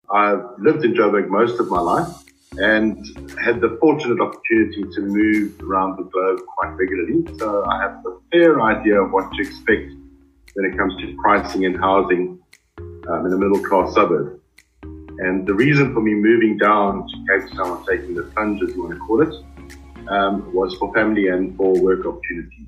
I've lived in Joburg most of my life and had the fortunate opportunity to move around the globe quite regularly. So I have a fair idea of what to expect when it comes to pricing and housing in a middle-class suburb. And the reason for me moving down to Cape Town, taking the plunge, as you want to call it, was for family and for work opportunities.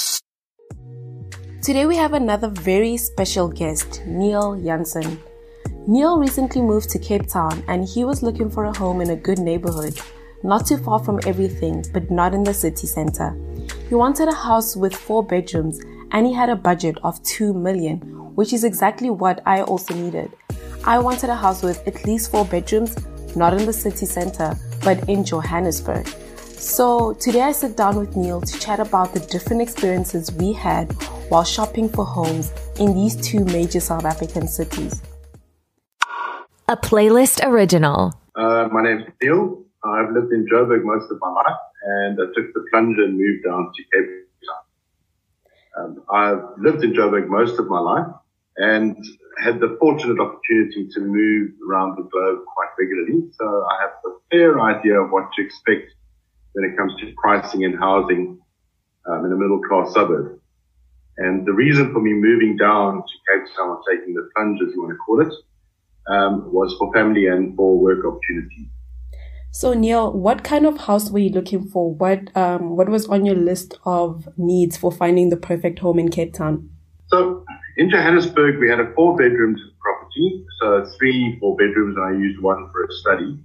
Today we have another very special guest, Neil Jansen. Neil recently moved to Cape Town and he was looking for a home in a good neighborhood, not too far from everything, but not in the city center. He wanted a house with 4 bedrooms and he had a budget of 2 million, which is exactly what I also needed. I wanted a house with at least 4 bedrooms, not in the city center, but in Johannesburg. So today I sit down with Neil to chat about the different experiences we had while shopping for homes in these 2 major South African cities. A Playlist original. My name's Neil. I've lived in Joburg most of my life and I took the plunge and moved down to Cape Town. I've lived in Joburg most of my life and had the fortunate opportunity to move around the globe quite regularly. So I have a fair idea of what to expect when it comes to pricing and housing in a middle-class suburb. And the reason for me moving down to Cape Town, taking the plunge, as you want to call it, was for family and for work opportunities. So Neil, what kind of house were you looking for? What was on your list of needs for finding the perfect home in Cape Town? So in Johannesburg, we had a 4-bedroom property. So 3 4-bedrooms, and I used one for a study.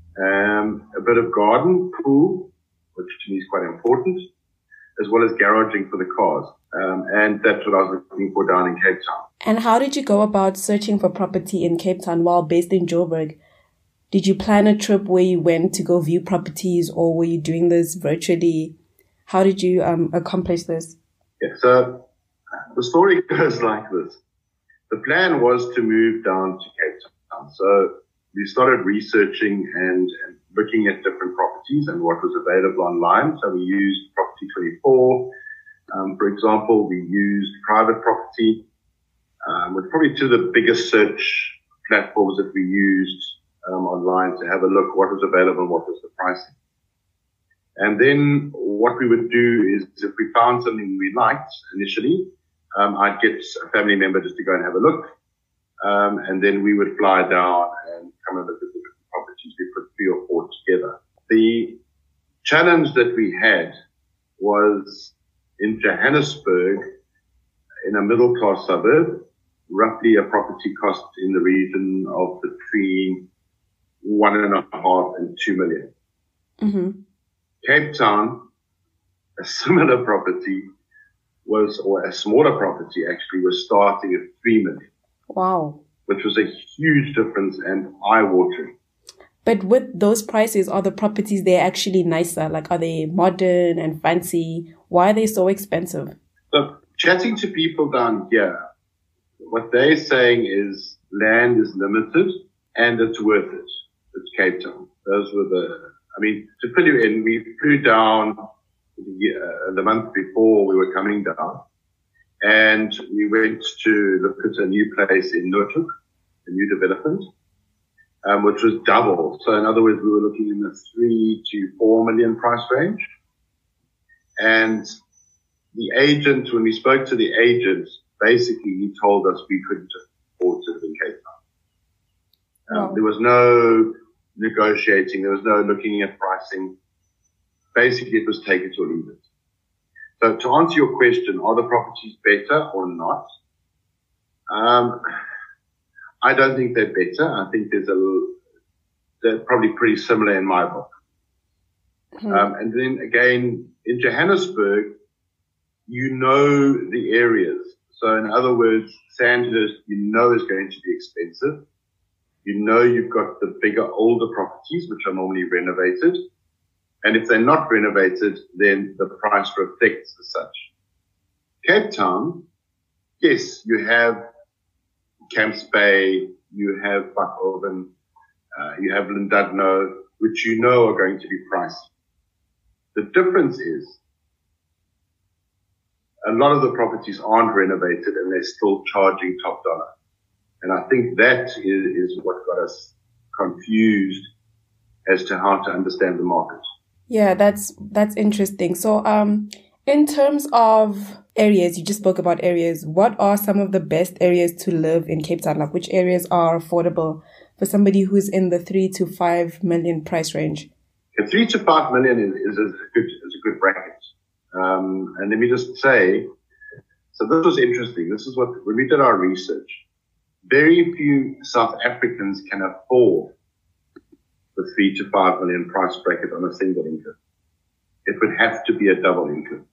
A bit of garden, pool, which to me is quite important, as well as garaging for the cars. And that's what I was looking for down in Cape Town. And how did you go about searching for property in Cape Town while based in Joburg? Did you plan a trip where you went to go view properties, or were you doing this virtually? How did you accomplish this? Yeah, so the story goes like this. The plan was to move down to Cape Town. So we started researching and looking at different properties and what was available online. So we used Property 24. For example, we used Private Property, with probably 2 of the biggest search platforms that we used online to have a look what was available and what was the pricing. And then what we would do is if we found something we liked initially, I'd get a family member just to go and have a look. And then we would fly down and come and look at the different properties. We put 3 or 4 together. The challenge that we had was in Johannesburg, in a middle-class suburb, roughly a property cost in the region of between 1.5 and 2 million. Mm-hmm. Cape Town, a similar property or a smaller property actually, was starting at 3 million. Wow. Which was a huge difference and eye-watering. But with those prices, are the properties there actually nicer? Like, are they modern and fancy? Why are they so expensive? So, chatting to people down here, what they're saying is land is limited and it's worth it. It's Cape Town. Those were to fill you in, we flew down the month before we were coming down. And we went to look at a new place in Noordhoek, a new development, which was double. So in other words, we were looking in the 3 to 4 million price range. And the agent, when we spoke to the agent, basically he told us we couldn't afford to live in Cape Town. There was no negotiating. There was no looking at pricing. Basically, it was take it or leave it. So to answer your question, are the properties better or not? I don't think they're better. I think they're probably pretty similar in my book. Mm-hmm. And then again, in Johannesburg, you know the areas. So in other words, Sandhurst, is going to be expensive. You've got the bigger, older properties, which are normally renovated. And if they're not renovated, then the price reflects as such. Cape Town, yes, you have Camps Bay, you have Buckhoven, you have Llandudno, which are going to be pricey. The difference is a lot of the properties aren't renovated and they're still charging top dollar. And I think that is what got us confused as to how to understand the market. Yeah, that's interesting. So, in terms of areas, you just spoke about areas. What are some of the best areas to live in Cape Town? Like, which areas are affordable for somebody who's in the 3 to 5 million price range? 3 to 5 million is a good bracket. And let me just say, so this was interesting. This is when we did our research, very few South Africans can afford the 3 to 5 million price bracket on a single income. It would have to be a double income.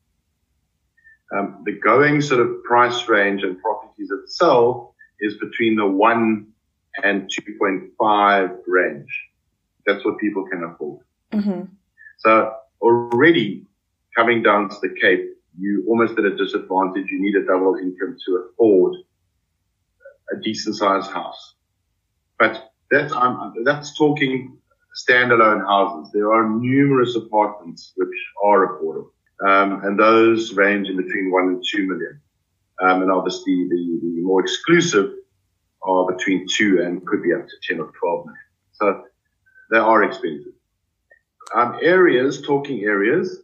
The going sort of price range and properties itself is between the 1 and 2.5 range. That's what people can afford. Mm-hmm. So already coming down to the Cape, you almost at a disadvantage. You need a double income to afford a decent sized house. But that's talking standalone houses. There are numerous apartments which are affordable. And those range in between 1 and 2 million. And obviously the more exclusive are between 2 and could be up to 10 or 12 million. So they are expensive. Talking areas,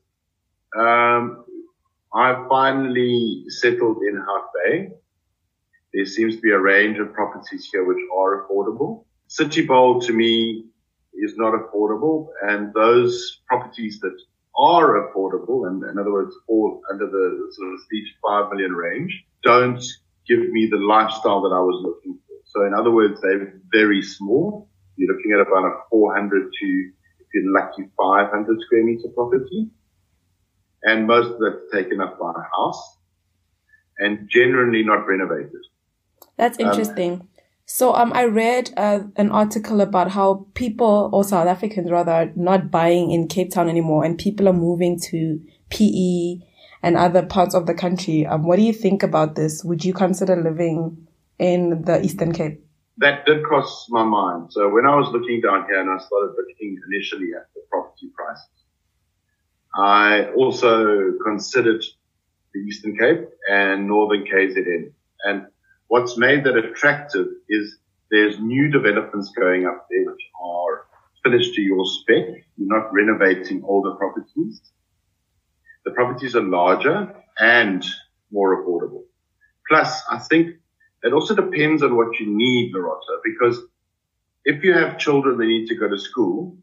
I finally settled in Hout Bay. There seems to be a range of properties here which are affordable. City Bowl to me is not affordable, and those properties that are affordable, and in other words, fall under the sort of 3 to 5 million range, don't give me the lifestyle that I was looking for. So in other words, they're very small. You're looking at about a 400 to, if you're lucky, 500 square meter property. And most of that's taken up by a house and generally not renovated. That's interesting. So I read an article about how people, or South Africans rather, are not buying in Cape Town anymore, and people are moving to PE and other parts of the country. What do you think about this? Would you consider living in the Eastern Cape? That did cross my mind. So when I was looking down here and I started looking initially at the property prices, I also considered the Eastern Cape and Northern KZN. And what's made that attractive is there's new developments going up there which are finished to your spec. You're not renovating older properties. The properties are larger and more affordable. Plus, I think it also depends on what you need, Loretta, because if you have children that need to go to school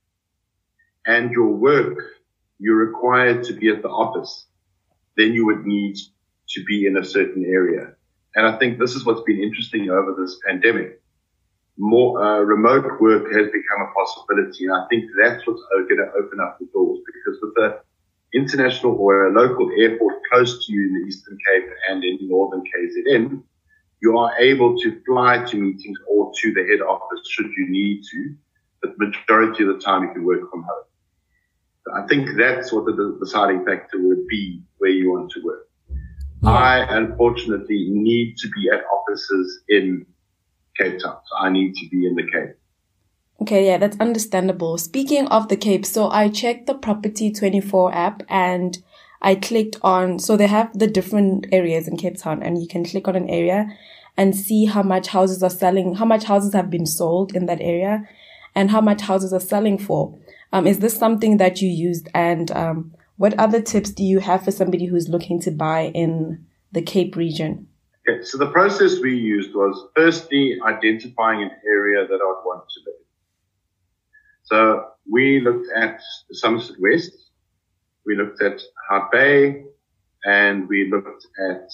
and your work, you're required to be at the office, then you would need to be in a certain area. And I think this is what's been interesting over this pandemic. More remote work has become a possibility, and I think that's what's going to open up the doors, because with the international or a local airport close to you in the Eastern Cape and in Northern KZN, you are able to fly to meetings or to the head office should you need to, but the majority of the time you can work from home. So I think that's what the deciding factor would be where you want to work. Yeah. I unfortunately need to be at offices in Cape Town, so I need to be in the Cape. Okay, yeah, that's understandable. Speaking of the Cape, so I checked the Property 24 app and I clicked on, so they have the different areas in Cape Town, and you can click on an area and see how much houses are selling, how much houses have been sold in that area, and how much houses are selling for. Is this something that you used? And what other tips do you have for somebody who's looking to buy in the Cape region? Okay, so the process we used was firstly identifying an area that I would want to live in. So we looked at Somerset West, we looked at Hout Bay, and we looked at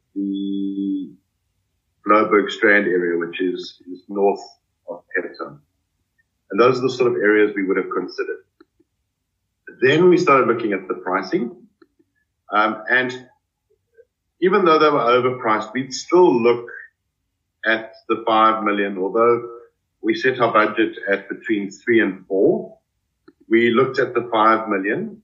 the Blouberg Strand area, which is north of Cape Town. And those are the sort of areas we would have considered. Then we started looking at the pricing. And even though they were overpriced, we'd still look at the 5 million, although we set our budget at between 3 and 4. We looked at the 5 million.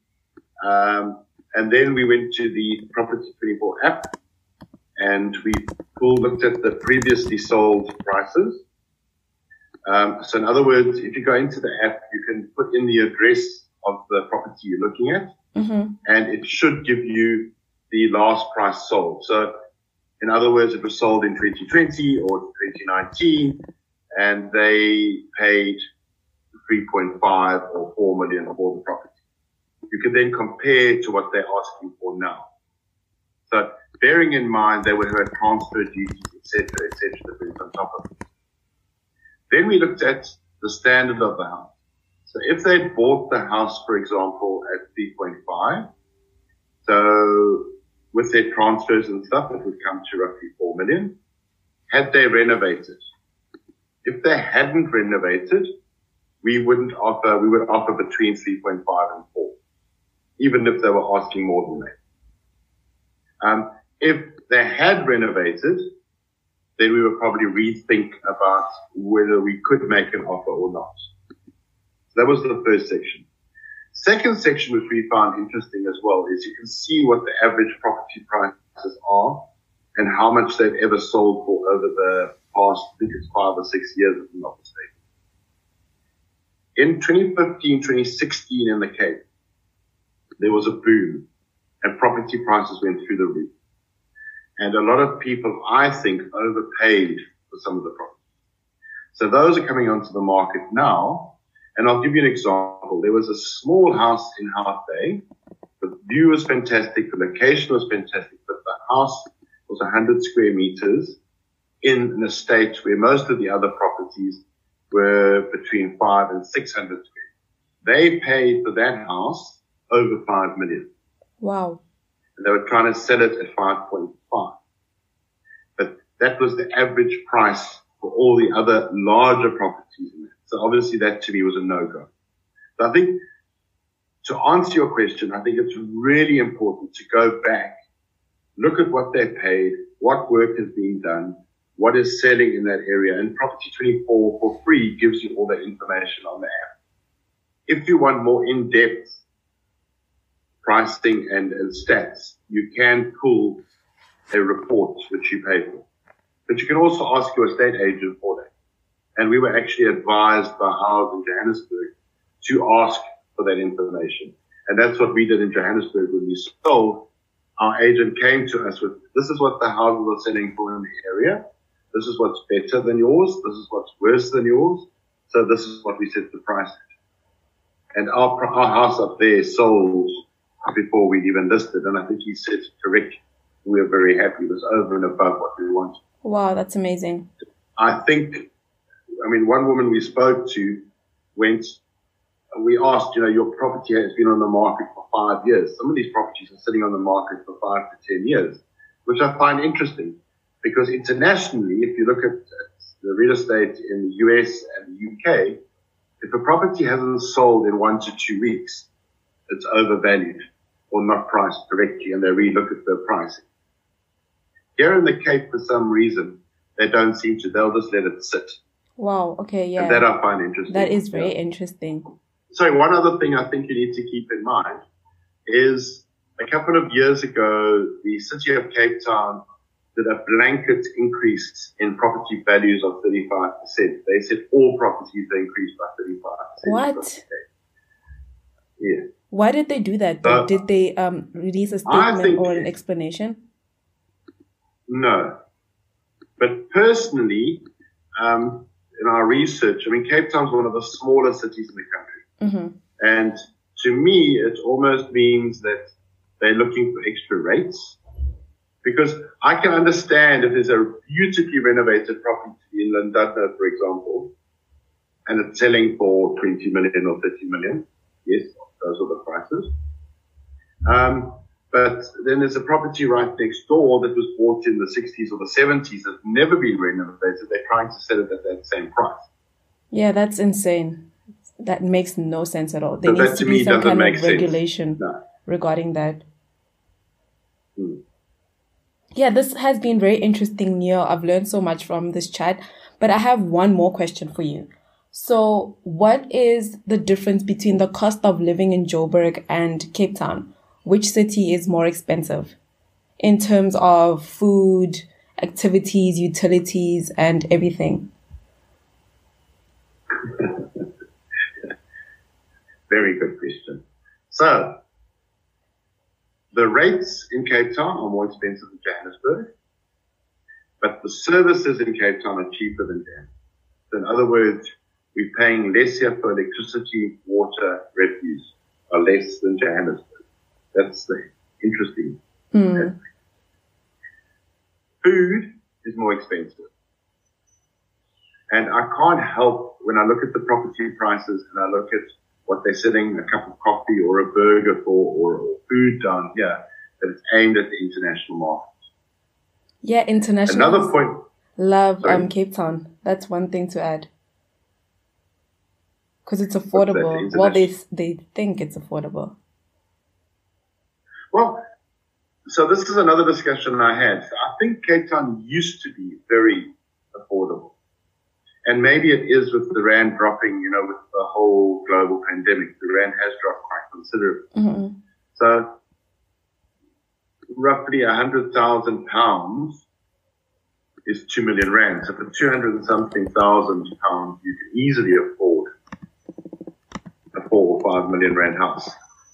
And then we went to the Property 24 app and we looked at the previously sold prices. So in other words, if you go into the app, you can put in the address of the property you're looking at, and it should give you the last price sold. So in other words, it was sold in 2020 or 2019, and they paid 3.5 or 4 million for the property. You can then compare to what they're asking for now. So bearing in mind they would have transfer duties, etc., that went on top of it. Then we looked at the standard of the house. So if they'd bought the house, for example, at 3.5, so with their transfers and stuff, it would come to roughly 4 million. Had they renovated? If they hadn't renovated, we would offer between 3.5 and 4, even if they were asking more than that. If they had renovated, then we would probably rethink about whether we could make an offer or not. So that was the first section. Second section, which we found interesting as well, is you can see what the average property prices are and how much they've ever sold for over the past, I think it's 5 or 6 years, if I'm not mistaken. In 2015, 2016 in the Cape, there was a boom and property prices went through the roof. And a lot of people, I think, overpaid for some of the properties. So those are coming onto the market now. And I'll give you an example. There was a small house in Hout Bay. The view was fantastic. The location was fantastic. But the house was 100 square meters in an estate where most of the other properties were between 500 and 600 square. They paid for that house over 5 million. Wow. And they were trying to sell it at 5.5. But that was the average price for all the other larger properties in there. So obviously that to me was a no-go. So I think to answer your question, I think it's really important to go back, look at what they paid, what work is being done, what is selling in that area. And Property 24 for free gives you all that information on the app. If you want more in-depth pricing and stats, you can pull a report which you pay for. But you can also ask your estate agent for that. And we were actually advised by ours in Johannesburg to ask for that information. And that's what we did in Johannesburg when we sold. Our agent came to us with, this is what the houses are selling for in the area. This is what's better than yours. This is what's worse than yours. So this is what we set the price at. And our house up there sold before we'd even listed. And I think he said it correctly. We were very happy. It was over and above what we wanted. Wow, that's amazing. I think, one woman we spoke to we asked, your property has been on the market for 5 years. Some of these properties are sitting on the market for 5 to 10 years, which I find interesting because internationally, if you look at the real estate in the US and the UK, if a property hasn't sold in 1 to 2 weeks, it's overvalued or not priced correctly, and they relook at the pricing. Here in the Cape, for some reason, they don't seem to. They'll just let it sit. Wow. Okay. Yeah. And that I find interesting. That is very interesting. Sorry, one other thing I think you need to keep in mind is a couple of years ago, the city of Cape Town did a blanket increase in property values of 35%. They said all properties they increased by 35%. What? Yeah. Why did they do that? Did they release a statement or an explanation? No. But personally, in our research, Cape Town's one of the smaller cities in the country. Mm-hmm. And to me, it almost means that they're looking for extra rates. Because I can understand if there's a beautifully renovated property in Llandudno, for example, and it's selling for 20 million or 30 million. Yes, those are the prices. But then there's a property right next door that was bought in the 60s or the 70s that's never been renovated. They're trying to sell it at that same price. Yeah, that's insane. That makes no sense at all. There needs to be some kind of regulation regarding that. Yeah, this has been very interesting, Neil. I've learned so much from this chat. But I have one more question for you. So what is the difference between the cost of living in Joburg and Cape Town? Which city is more expensive in terms of food, activities, utilities, and everything? Very good question. So, the rates in Cape Town are more expensive than Johannesburg, but the services in Cape Town are cheaper than Johannesburg. So in other words, we're paying less here for electricity, water, refuse, are less than Johannesburg. That's the interesting aspect. Food is more expensive. And I can't help when I look at the property prices and I look at what they're selling a cup of coffee or a burger for or food down here, that it's aimed at the international market. Yeah, international. Another point. Love Cape Town. That's one thing to add. Because it's affordable. Well, they think it's affordable. Well, so this is another discussion I had. So I think Cape Town used to be very affordable. And maybe it is with the rand dropping, with the whole global pandemic. The rand has dropped quite considerably. Mm-hmm. So roughly £100,000 is 2 million rand. So for 200 and something thousand pounds, you can easily afford a 4 or 5 million rand house.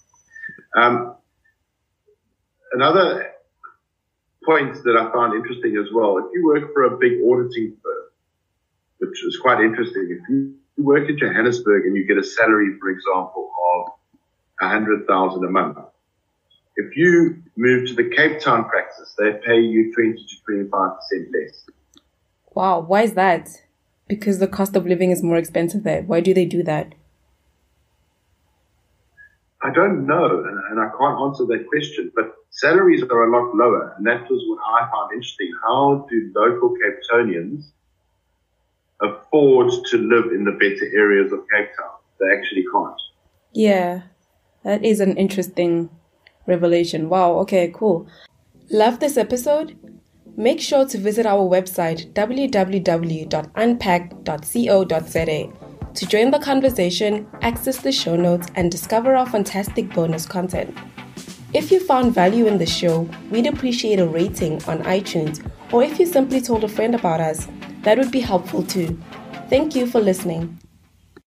Another point that I found interesting as well, if you work for a big auditing firm, which is quite interesting, if you work in Johannesburg and you get a salary, for example, of 100,000 a month, if you move to the Cape Town practice, they pay you 20 to 25% less. Wow, why is that? Because the cost of living is more expensive there. Why do they do that? I don't know, and I can't answer that question, but salaries are a lot lower, and that was what I found interesting. How do local Cape Townians afford to live in the better areas of Cape Town? They actually can't. Yeah, that is an interesting revelation. Wow, okay, cool. Love this episode? Make sure to visit our website www.unpack.co.za to join the conversation, access the show notes, and discover our fantastic bonus content. If you found value in the show, we'd appreciate a rating on iTunes, or if you simply told a friend about us, that would be helpful too. Thank you for listening.